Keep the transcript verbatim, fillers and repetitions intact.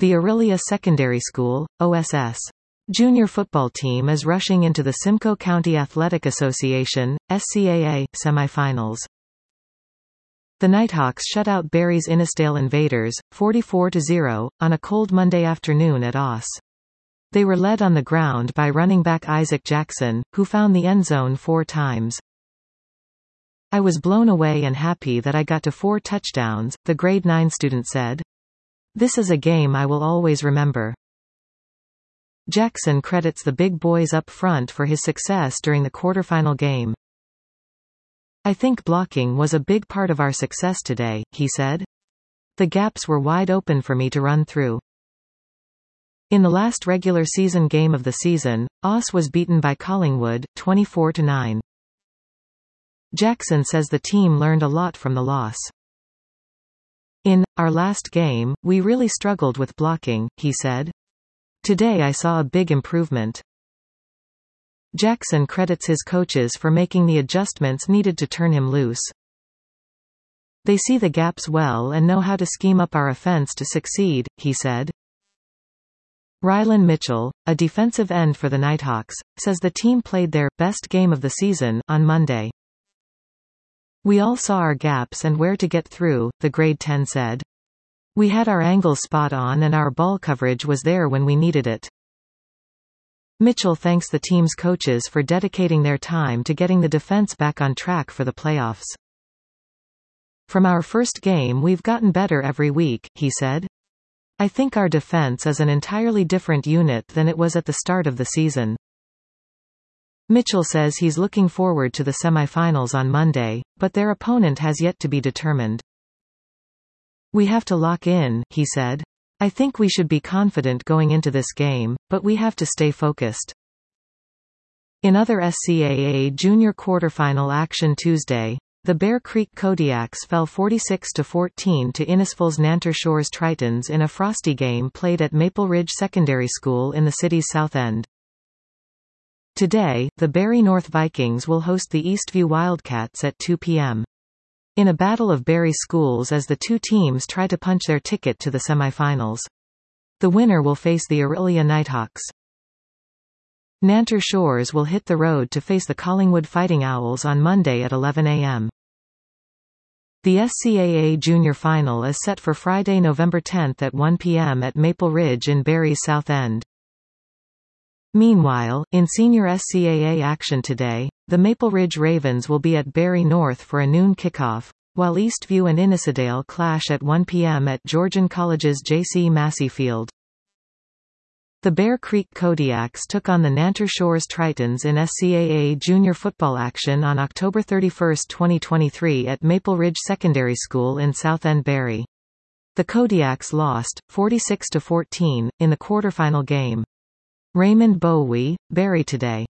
The Orillia Secondary School, O S S. Junior football team is rushing into the Simcoe County Athletic Association, S C A A, semifinals. The Nighthawks shut out Barry's Innisdale Invaders, forty-four to zero, on a cold Monday afternoon at O S. They were led on the ground by running back Isaac Jackson, who found the end zone four times. I was blown away and happy that I got to four touchdowns, the grade nine student said. This is a game I will always remember. Jackson credits the big boys up front for his success during the quarterfinal game. I think blocking was a big part of our success today, he said. The gaps were wide open for me to run through. In the last regular season game of the season, O S was beaten by Collingwood, twenty-four to nine. Jackson says the team learned a lot from the loss. In our last game, we really struggled with blocking, he said. Today I saw a big improvement. Jackson credits his coaches for making the adjustments needed to turn him loose. They see the gaps well and know how to scheme up our offense to succeed, he said. Rylan Mitchell, a defensive end for the Nighthawks, says the team played their best game of the season on Monday. We all saw our gaps and where to get through, the grade ten said. We had our angles spot on and our ball coverage was there when we needed it. Mitchell thanks the team's coaches for dedicating their time to getting the defense back on track for the playoffs. From our first game we've gotten better every week, he said. I think our defense is an entirely different unit than it was at the start of the season. Mitchell says he's looking forward to the semifinals on Monday, but their opponent has yet to be determined. We have to lock in, he said. I think we should be confident going into this game, but we have to stay focused. In other S C A A junior quarterfinal action Tuesday, the Bear Creek Kodiaks fell forty-six to fourteen to Innisfil's Nanter Shores Tritons in a frosty game played at Maple Ridge Secondary School in the city's South End. Today, the Barrie North Vikings will host the Eastview Wildcats at two p m in a battle of Barrie schools as the two teams try to punch their ticket to the semifinals. The winner will face the Orillia Nighthawks. Nanter Shores will hit the road to face the Collingwood Fighting Owls on Monday at eleven a m The S C A A Junior Final is set for Friday, November tenth at one p m at Maple Ridge in Barrie's South End. Meanwhile, in senior S C A A action today, the Maple Ridge Ravens will be at Barrie North for a noon kickoff, while Eastview and Innisdale clash at one p m at Georgian College's J C Massey Field. The Bear Creek Kodiaks took on the Nanter Shores Tritons in S C A A junior football action on October thirty-first, twenty twenty-three at Maple Ridge Secondary School in South End, Barrie. The Kodiaks lost, forty-six to fourteen, in the quarterfinal game. Raymond Bowie, Barrie Today.